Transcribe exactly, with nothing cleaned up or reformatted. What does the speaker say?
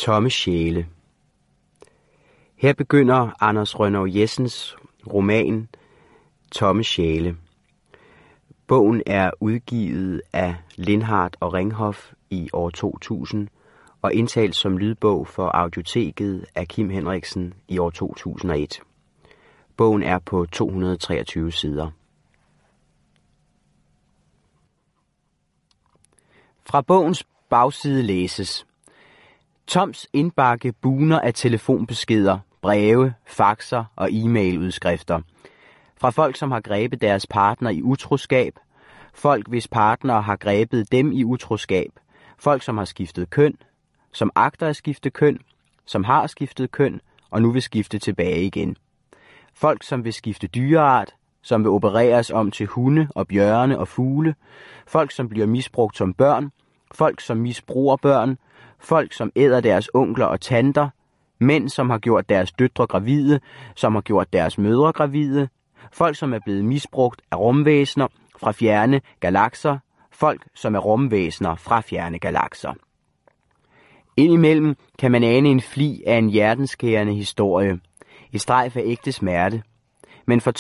Tomme sjæle. Her begynder Anders Rønnow Jessens roman Tomme sjæle. Bogen er udgivet af Lindhardt og Ringhof i år to tusind og indtalt som lydbog for Audioteket af Kim Henriksen i år to tusind og et. Bogen er på to hundrede og treogtyve sider. Fra bogens bagside læses: Toms indbakke bugner af telefonbeskeder, breve, faxer og e-mailudskrifter. Fra folk, som har grebet deres partner i utroskab, folk, hvis partner har grebet dem i utroskab, folk, som har skiftet køn, som agter at skifte køn, som har skiftet køn og nu vil skifte tilbage igen. Folk, som vil skifte dyreart, som vil opereres om til hunde og bjørne og fugle, folk, som bliver misbrugt som børn, folk, som misbruger børn, folk, som æder deres onkler og tanter, mænd, som har gjort deres døtre gravide, som har gjort deres mødre gravide, folk, som er blevet misbrugt af rumvæsener fra fjerne galakser, folk, som er rumvæsener fra fjerne galakser. Indimellem kan man ane en flig af en hjertenskærende historie, et strejf af ægte smerte, men for